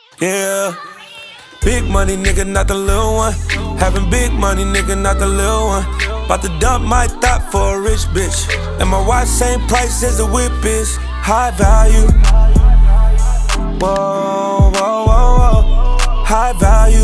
Yeah. Big money, nigga, not the little one. Having big money, nigga, not the little one. About to dump my thought for a rich bitch. And my watch same price as a whip is. High value. Whoa, whoa, whoa, whoa. High value.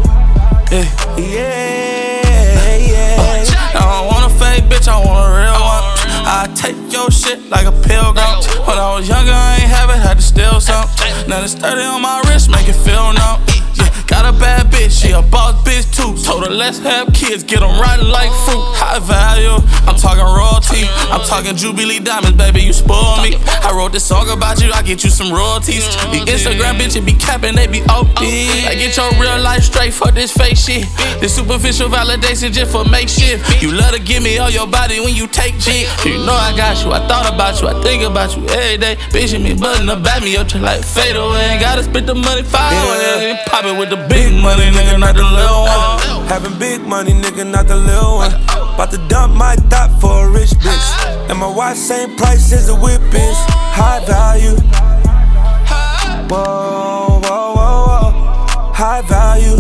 Yeah, yeah. I don't want a fake bitch, I want a real one. I take your shit like a pilgrim. When I was younger, I ain't have it, had to steal some. Now it's 30 on my wrist, make it feel numb. Yeah, got a bad bitch, she a boss bitch too. Told her let's have kids, get them rotten like fruit. High value, I'm talking royalty. I'm talking Jubilee diamonds, baby, you spoil me. I wrote this song about you, I get you some royalties. The Instagram bitches be capping, they be OP. I get your real life straight for this fake shit. This superficial validation just for makeshift. You love to give me all your body when you take G. You know I got you, I thought about you, I think about you every day. Bitch, me button to back me up just like fade away. Ain't gotta spend the money far away. Pop it with the big money, nigga, not the little one. Having big money, nigga, not the little one. About to dump my thought for a rich bitch. And my watch same price as a whip is. High value. Whoa, whoa, whoa, whoa. High value.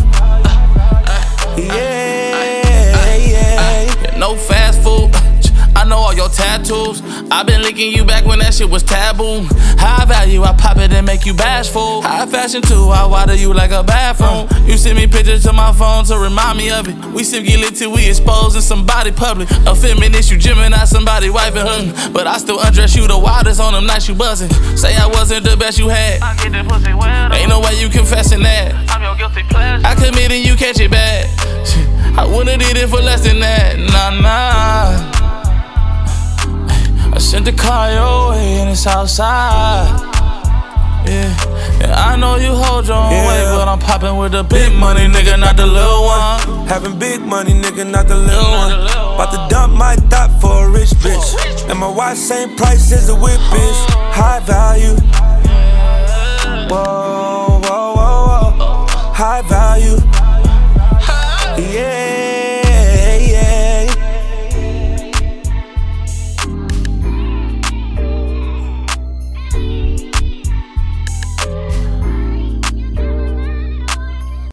Yeah, yeah. No fast food. I know all your tattoos. I been licking you back when that shit was taboo. High value, I pop it and make you bashful. High fashion too, I water you like a bathroom. You send me pictures to my phone to remind me of it. We sip get lit till we exposing somebody public. A feminist, you Gemini, somebody wifing her. But I still undress you the wildest on them nights you buzzing. Say I wasn't the best you had. I get that pussy well. Ain't no way you confessing that. I'm your guilty pleasure. I commit and you catch it bad. I wouldn't did it for less than that. Nah. I sent the car your way and it's outside. Yeah, I know you hold your own way, but I'm popping with the big money, nigga, not the little one. Having big money, nigga, not the little one. About to dump my thought for a rich bitch. And my watch same price as a whip is. High value.